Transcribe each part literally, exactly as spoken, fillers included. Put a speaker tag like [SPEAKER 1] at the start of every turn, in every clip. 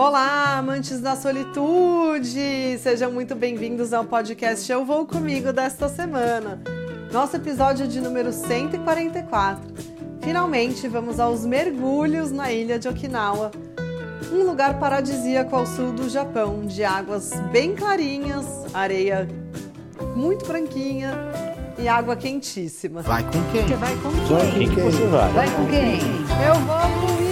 [SPEAKER 1] Olá, amantes da solitude! Sejam muito bem-vindos ao podcast Eu Vou Comigo desta semana. Nosso episódio de número cento e quarenta e quatro. Finalmente vamos aos mergulhos na ilha de Okinawa, um lugar paradisíaco ao sul do Japão, de águas bem clarinhas, areia muito branquinha e água quentíssima.
[SPEAKER 2] Vai com quem?
[SPEAKER 1] Você vai com quem?
[SPEAKER 2] Vai com quem você vai?
[SPEAKER 1] Vai com quem? Eu vou comigo!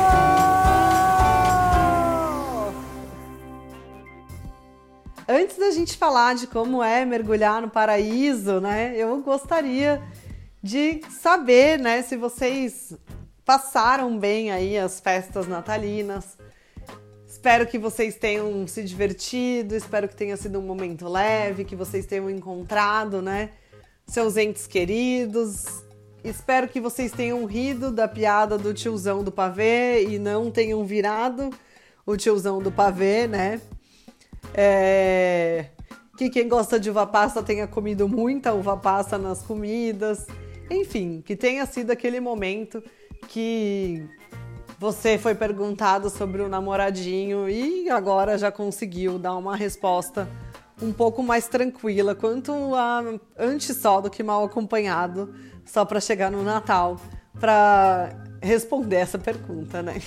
[SPEAKER 1] Antes da gente falar de como é mergulhar no paraíso, né? Eu gostaria de saber, né, se vocês passaram bem aí as festas natalinas. Espero que vocês tenham se divertido, espero que tenha sido um momento leve, que vocês tenham encontrado, né, seus entes queridos. Espero que vocês tenham rido da piada do tiozão do pavê e não tenham virado o tiozão do pavê, né? É... Que quem gosta de uva passa tenha comido muita uva passa nas comidas. Enfim, que tenha sido aquele momento que você foi perguntado sobre o namoradinho e agora já conseguiu dar uma resposta um pouco mais tranquila, quanto a antes só do que mal acompanhado, só para chegar no Natal, para responder essa pergunta, né?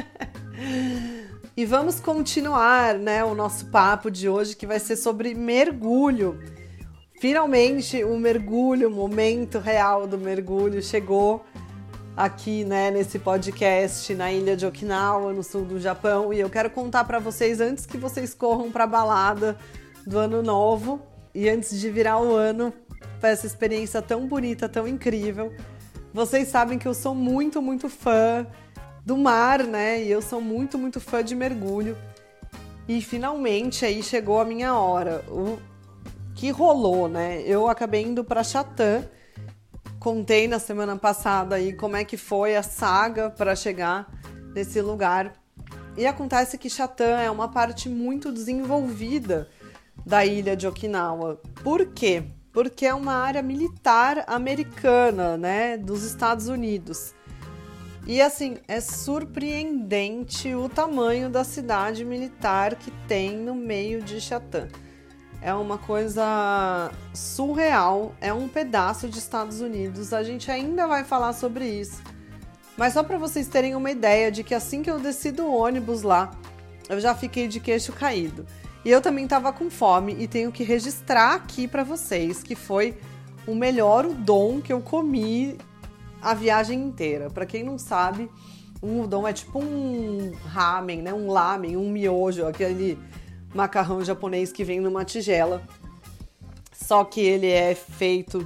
[SPEAKER 1] E vamos continuar, né, o nosso papo de hoje, que vai ser sobre mergulho. Finalmente, o mergulho, o momento real do mergulho chegou aqui, né, nesse podcast, na ilha de Okinawa, no sul do Japão. E eu quero contar para vocês, antes que vocês corram para a balada do ano novo e antes de virar o ano, para essa experiência tão bonita, tão incrível. Vocês sabem que eu sou muito, muito fã do mar, né? E eu sou muito, muito fã de mergulho. E finalmente aí chegou a minha hora. O que rolou, né? Eu acabei indo para Chatã. Contei na semana passada aí como é que foi a saga para chegar nesse lugar. E acontece que Chatã é uma parte muito desenvolvida da ilha de Okinawa. Por quê? Porque é uma área militar americana, né? Dos Estados Unidos. E assim, é surpreendente o tamanho da cidade militar que tem no meio de Chatã. É uma coisa surreal, é um pedaço de Estados Unidos, a gente ainda vai falar sobre isso. Mas só para vocês terem uma ideia de que assim que eu desci do ônibus lá, eu já fiquei de queixo caído. E eu também estava com fome e tenho que registrar aqui para vocês que foi o melhor udon que eu comi a viagem inteira. Para quem não sabe, um udon é tipo um ramen, né? Um lamen, um miojo, aquele macarrão japonês que vem numa tigela. Só que ele é feito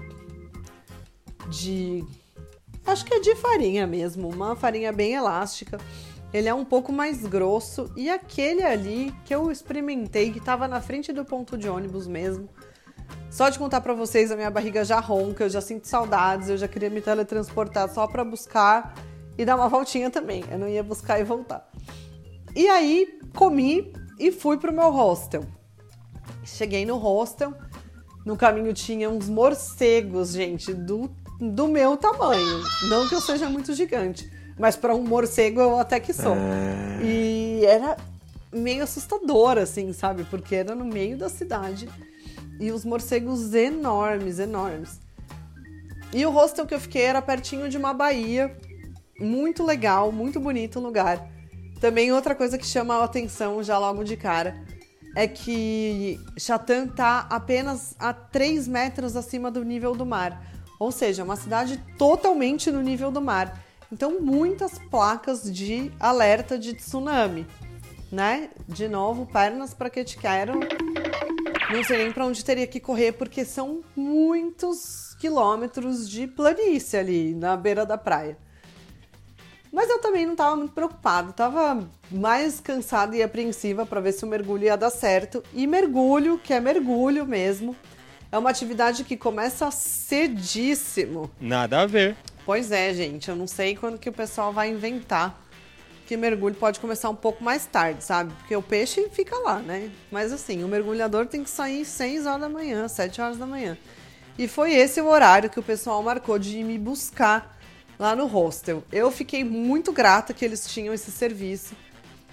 [SPEAKER 1] de... acho que é de farinha mesmo, uma farinha bem elástica. Ele é um pouco mais grosso. E aquele ali que eu experimentei, que estava na frente do ponto de ônibus mesmo, só de contar pra vocês, a minha barriga já ronca, eu já sinto saudades, eu já queria me teletransportar só pra buscar e dar uma voltinha também. Eu não ia buscar e voltar. E aí, comi e fui pro meu hostel. Cheguei no hostel, no caminho tinha uns morcegos, gente, do, do meu tamanho. Não que eu seja muito gigante, mas pra um morcego eu até que sou. E era meio assustador, assim, sabe? Porque era no meio da cidade. E os morcegos enormes, enormes. E o hostel que eu fiquei era pertinho de uma baía. Muito legal, muito bonito o lugar. Também outra coisa que chama a atenção já logo de cara é que Chatã tá apenas a três metros acima do nível do mar. Ou seja, uma cidade totalmente no nível do mar. Então, muitas placas de alerta de tsunami, né? De novo, pernas para que te quero. Não sei nem para onde teria que correr, porque são muitos quilômetros de planície ali na beira da praia. Mas eu também não estava muito preocupada, estava mais cansada e apreensiva para ver se o mergulho ia dar certo. E mergulho, que é mergulho mesmo, é uma atividade que começa cedíssimo.
[SPEAKER 3] Nada a ver.
[SPEAKER 1] Pois é, gente, eu não sei quando que o pessoal vai inventar que mergulho pode começar um pouco mais tarde, sabe? Porque o peixe fica lá, né? Mas assim, o mergulhador tem que sair seis horas da manhã, sete horas da manhã. E foi esse o horário que o pessoal marcou de ir me buscar lá no hostel. Eu fiquei muito grata que eles tinham esse serviço.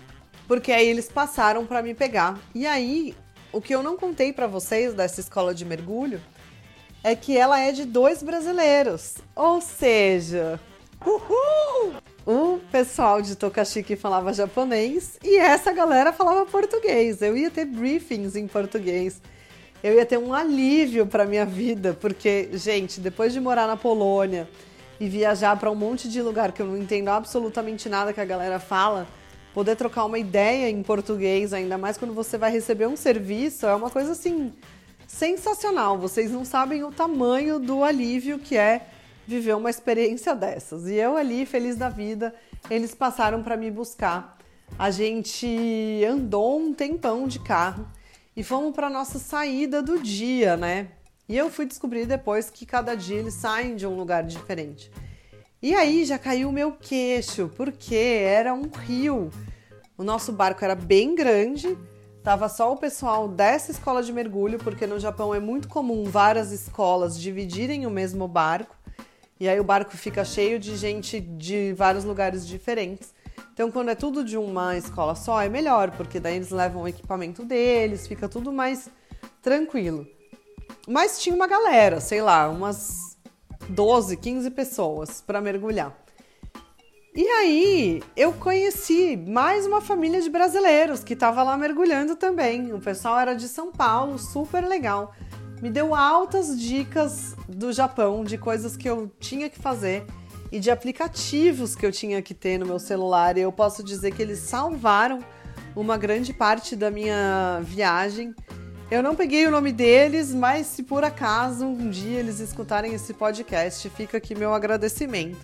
[SPEAKER 1] porque aí eles passaram para me pegar. E aí, o que eu não contei para vocês dessa escola de mergulho é que ela é de dois brasileiros. Ou seja, uhul! O pessoal de Tokachi que falava japonês e essa galera falava português. Eu ia ter briefings em português. Eu ia ter um alívio para minha vida, porque, gente, depois de morar na Polônia e viajar para um monte de lugar que eu não entendo absolutamente nada que a galera fala, poder trocar uma ideia em português, ainda mais quando você vai receber um serviço, é uma coisa assim sensacional. Vocês não sabem o tamanho do alívio que é viver uma experiência dessas. E eu ali, feliz da vida, eles passaram para me buscar. A gente andou um tempão de carro e fomos para nossa saída do dia, né? E eu fui descobrir depois que cada dia eles saem de um lugar diferente. E aí já caiu o meu queixo, porque era um rio. O nosso barco era bem grande, tava só o pessoal dessa escola de mergulho, porque no Japão é muito comum várias escolas dividirem o mesmo barco. E aí o barco fica cheio de gente de vários lugares diferentes. Então, quando é tudo de uma escola só, é melhor, porque daí eles levam o equipamento deles, fica tudo mais tranquilo. Mas tinha uma galera, sei lá, umas doze, quinze pessoas para mergulhar. E aí, eu conheci mais uma família de brasileiros que estava lá mergulhando também. O pessoal era de São Paulo, super legal. Me deu altas dicas do Japão, de coisas que eu tinha que fazer e de aplicativos que eu tinha que ter no meu celular. E eu posso dizer que eles salvaram uma grande parte da minha viagem. Eu não peguei o nome deles, mas se por acaso um dia eles escutarem esse podcast, fica aqui meu agradecimento.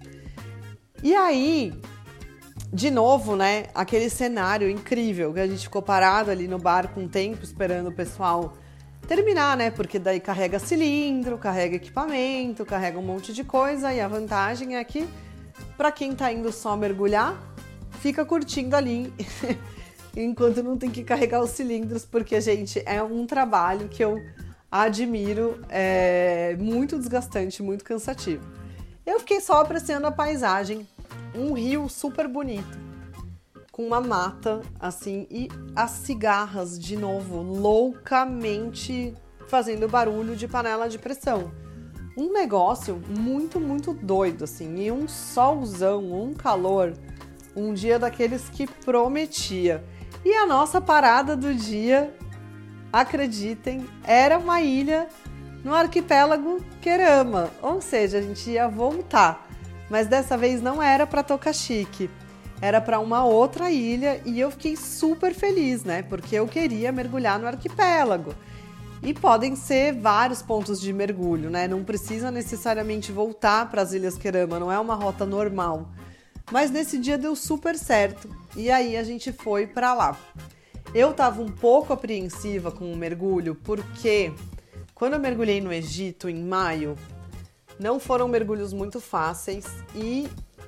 [SPEAKER 1] E aí, de novo, né, aquele cenário incrível que a gente ficou parado ali no barco um tempo esperando o pessoal terminar, né? Porque daí carrega cilindro, carrega equipamento, carrega um monte de coisa. E a vantagem é que, para quem tá indo só mergulhar, fica curtindo ali, enquanto não tem que carregar os cilindros, porque, gente, é um trabalho que eu admiro, é muito desgastante, muito cansativo. Eu fiquei só apreciando a paisagem, um rio super bonito, com uma mata, assim, e as cigarras, de novo, loucamente fazendo barulho de panela de pressão. Um negócio muito, muito doido, assim, e um solzão, um calor, um dia daqueles que prometia. E a nossa parada do dia, acreditem, era uma ilha no arquipélago Kerama, ou seja, a gente ia voltar, mas dessa vez não era para Tokachi. Era para uma outra ilha e eu fiquei super feliz, né? Porque eu queria mergulhar no arquipélago. E podem ser vários pontos de mergulho, né? Não precisa necessariamente voltar para as Ilhas Kerama, não é uma rota normal. Mas nesse dia deu super certo e aí a gente foi para lá. Eu estava um pouco apreensiva com o mergulho porque quando eu mergulhei no Egito em maio, não foram mergulhos muito fáceis e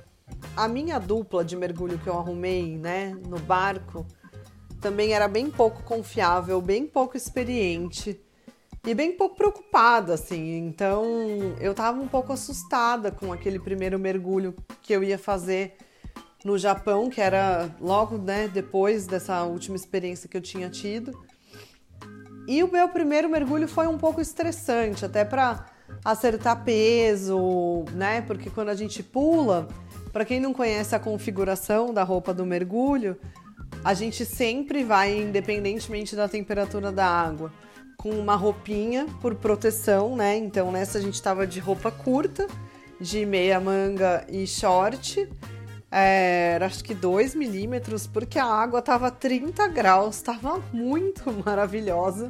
[SPEAKER 1] a minha dupla de mergulho que eu arrumei, né, no barco, também era bem pouco confiável, bem pouco experiente e bem pouco preocupada, assim. Então, eu tava um pouco assustada com aquele primeiro mergulho que eu ia fazer no Japão, que era logo, né, depois dessa última experiência que eu tinha tido. E o meu primeiro mergulho foi um pouco estressante, até para acertar peso, né, porque quando a gente pula, para quem não conhece a configuração da roupa do mergulho, a gente sempre vai, independentemente da temperatura da água, com uma roupinha por proteção, né? Então nessa a gente tava de roupa curta, de meia manga e short, é, era acho que dois milímetros, porque a água tava trinta graus, tava muito maravilhosa.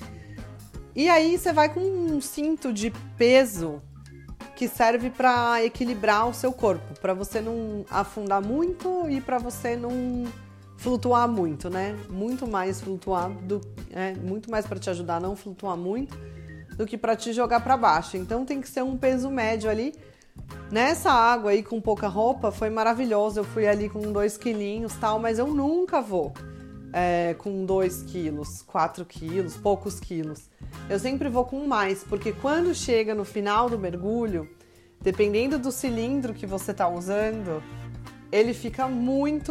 [SPEAKER 1] E aí você vai com um cinto de peso que serve para equilibrar o seu corpo, para você não afundar muito e para você não flutuar muito, né? Muito mais flutuar, do, é, muito mais para te ajudar a não flutuar muito do que para te jogar para baixo. Então tem que ser um peso médio ali. Nessa água aí com pouca roupa foi maravilhoso, eu fui ali com dois quilinhos e tal, mas eu nunca vou é, com dois quilos, quatro quilos, poucos quilos. Eu sempre vou com mais, porque quando chega no final do mergulho, dependendo do cilindro que você está usando, ele fica muito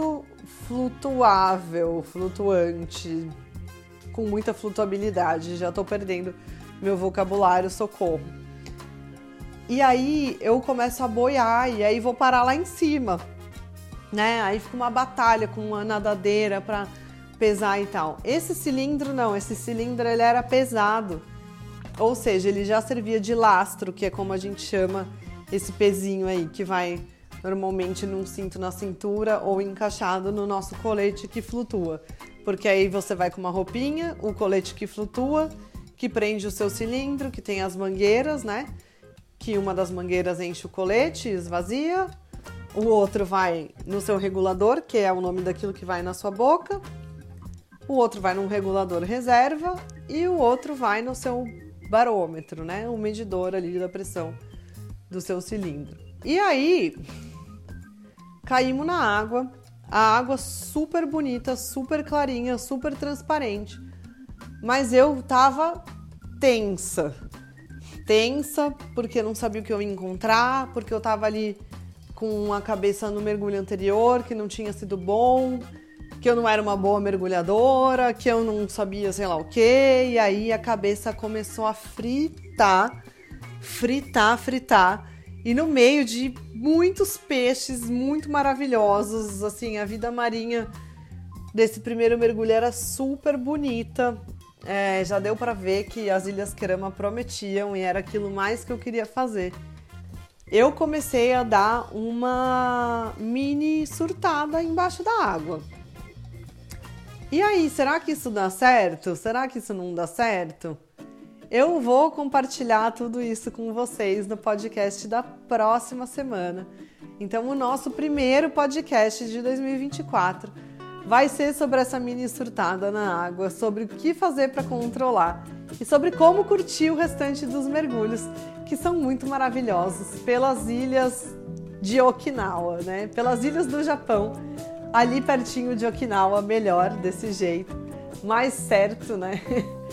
[SPEAKER 1] flutuável, flutuante, com muita flutuabilidade. Já tô perdendo meu vocabulário, socorro. E aí eu começo a boiar e aí vou parar lá em cima, né? Aí fica uma batalha com uma nadadeira para pesar e tal. Esse cilindro não, esse cilindro ele era pesado, ou seja, ele já servia de lastro, que é como a gente chama esse pezinho aí, que vai normalmente num cinto na cintura ou encaixado no nosso colete que flutua. Porque aí você vai com uma roupinha, o colete que flutua, que prende o seu cilindro, que tem as mangueiras, né? Que uma das mangueiras enche o colete e esvazia. O outro vai no seu regulador, que é o nome daquilo que vai na sua boca. O outro vai num regulador reserva e o outro vai no seu barômetro, né? O medidor ali da pressão do seu cilindro. E aí, caímos na água. A água super bonita, super clarinha, super transparente. Mas eu tava tensa. Tensa porque não sabia o que eu ia encontrar, porque eu tava ali com a cabeça no mergulho anterior, que não tinha sido bom, que eu não era uma boa mergulhadora, que eu não sabia sei lá o quê. E aí a cabeça começou a fritar, fritar, fritar. E no meio de muitos peixes muito maravilhosos, assim, a vida marinha desse primeiro mergulho era super bonita. É, já deu para ver que as Ilhas Kerama prometiam e era aquilo mais que eu queria fazer. Eu comecei a dar uma mini surtada embaixo da água. E aí, será que isso dá certo? Será que isso não dá certo? Eu vou compartilhar tudo isso com vocês no podcast da próxima semana. Então, o nosso primeiro podcast de dois mil e vinte e quatro vai ser sobre essa mini surtada na água, sobre o que fazer para controlar e sobre como curtir o restante dos mergulhos, que são muito maravilhosos, pelas ilhas de Okinawa, né? Pelas ilhas do Japão, ali pertinho de Okinawa, melhor desse jeito, mais certo, né?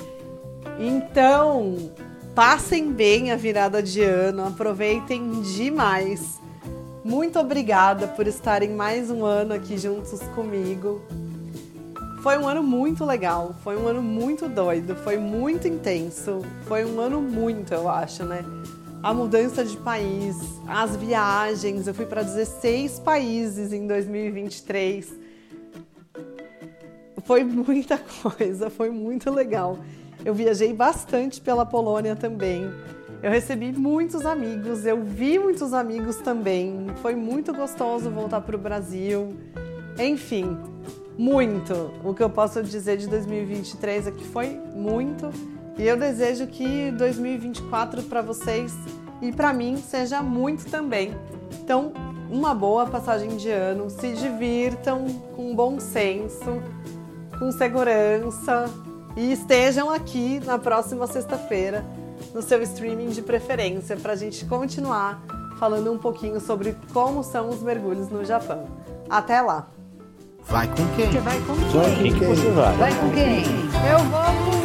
[SPEAKER 1] Então, passem bem a virada de ano, aproveitem demais. Muito obrigada por estarem mais um ano aqui juntos comigo. Foi um ano muito legal, foi um ano muito doido, foi muito intenso, foi um ano muito, eu acho, né? A mudança de país, as viagens, eu fui para dezesseis países em dois mil e vinte e três. Foi muita coisa, foi muito legal. Eu viajei bastante pela Polônia também. Eu recebi muitos amigos, eu vi muitos amigos também. Foi muito gostoso voltar para o Brasil. Enfim, muito. O que eu posso dizer de dois mil e vinte e três é que foi muito. E eu desejo que dois mil e vinte e quatro para vocês e para mim seja muito também. Então, uma boa passagem de ano. Se divirtam com bom senso, com segurança. E estejam aqui na próxima sexta-feira, no seu streaming de preferência, para a gente continuar falando um pouquinho sobre como são os mergulhos no Japão. Até lá!
[SPEAKER 2] Vai com quem?
[SPEAKER 3] Você vai com
[SPEAKER 2] Vai com
[SPEAKER 3] quem?
[SPEAKER 2] quem? Você vai?
[SPEAKER 3] Vai com quem?
[SPEAKER 1] Eu vou com